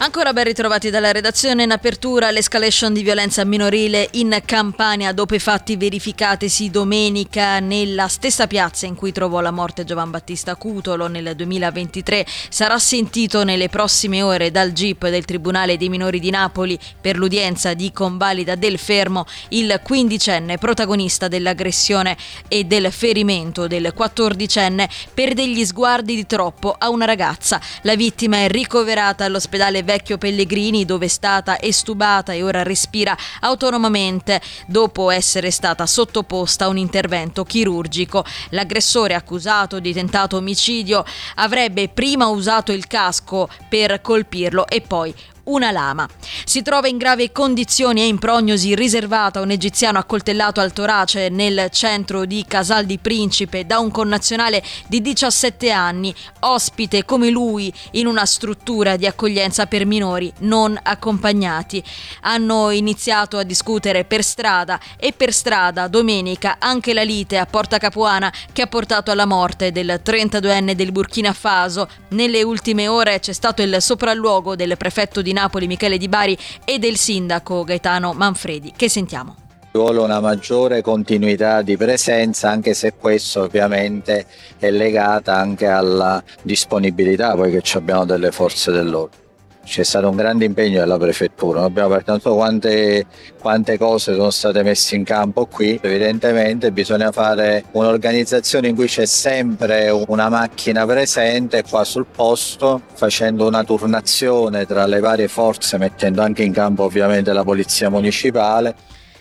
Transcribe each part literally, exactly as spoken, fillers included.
Ancora ben ritrovati dalla redazione. In apertura l'escalation di violenza minorile in Campania dopo i fatti verificatisi domenica nella stessa piazza in cui trovò la morte Giovan Battista Cutolo nel duemilaventitré. Sarà sentito nelle prossime ore dal G I P del Tribunale dei Minori di Napoli per l'udienza di convalida del fermo il quindicenne protagonista dell'aggressione e del ferimento del quattordicenne per degli sguardi di troppo a una ragazza. La vittima è ricoverata all'ospedale Vecchio Pellegrini, dove è stata estubata e ora respira autonomamente dopo essere stata sottoposta a un intervento chirurgico. L'aggressore, accusato di tentato omicidio, avrebbe prima usato il casco per colpirlo e poi una lama. Si trova in gravi condizioni e in prognosi riservata un egiziano accoltellato al torace nel centro di Casal di Principe da un connazionale di diciassette anni, ospite come lui in una struttura di accoglienza per minori non accompagnati. Hanno iniziato a discutere per strada e per strada domenica anche la lite a Porta Capuana che ha portato alla morte del trentaduenne del Burkina Faso. Nelle ultime ore c'è stato il sopralluogo del prefetto di Napoli Michele Di Bari e del sindaco Gaetano Manfredi, che sentiamo. Vuole una maggiore continuità di presenza, anche se questo ovviamente è legata anche alla disponibilità, poiché abbiamo delle forze dell'ordine. C'è stato un grande impegno della prefettura, abbiamo partito quante, quante cose sono state messe in campo qui. Evidentemente bisogna fare un'organizzazione in cui c'è sempre una macchina presente qua sul posto, facendo una turnazione tra le varie forze, mettendo anche in campo ovviamente la polizia municipale.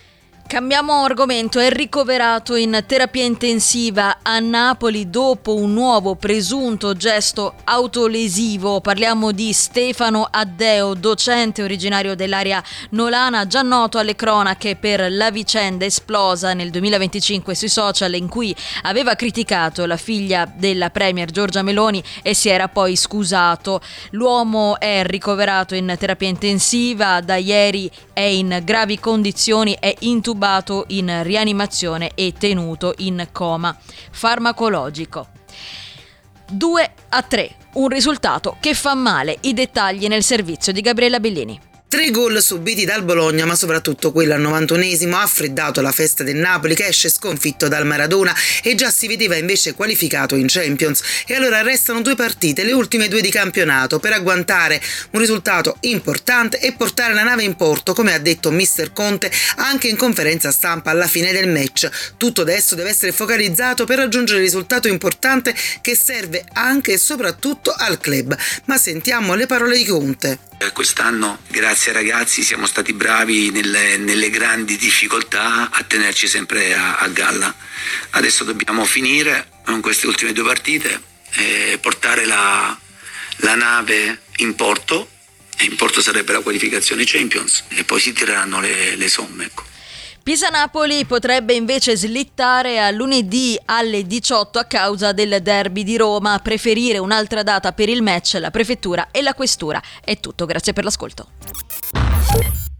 Cambiamo argomento. È ricoverato in terapia intensiva a Napoli dopo un nuovo presunto gesto autolesivo. Parliamo di Stefano Addeo, docente originario dell'area nolana, già noto alle cronache per la vicenda esplosa nel duemilaventicinque sui social in cui aveva criticato la figlia della premier Giorgia Meloni e si era poi scusato. L'uomo è ricoverato in terapia intensiva, da ieri è in gravi condizioni, è intubato in rianimazione e tenuto in coma farmacologico. due a tre, un risultato che fa male. I dettagli nel servizio di Gabriella Bellini. Tre gol subiti dal Bologna, ma soprattutto quello al novantunesimo ha freddato la festa del Napoli, che esce sconfitto dal Maradona e già si vedeva invece qualificato in Champions. E allora restano due partite, le ultime due di campionato, per agguantare un risultato importante e portare la nave in porto, come ha detto mister Conte anche in conferenza stampa alla fine del match. Tutto adesso deve essere focalizzato per raggiungere il risultato importante che serve anche e soprattutto al club. Ma sentiamo le parole di Conte. Quest'anno, grazie ai ragazzi, siamo stati bravi nelle, nelle grandi difficoltà a tenerci sempre a, a galla. Adesso dobbiamo finire con queste ultime due partite e portare la, la nave in porto, e in porto sarebbe la qualificazione Champions, e poi si tireranno le, le somme, ecco. Pisa-Napoli potrebbe invece slittare a lunedì alle diciotto a causa del derby di Roma. A preferire un'altra data per il match la prefettura e la questura. È tutto, grazie per l'ascolto.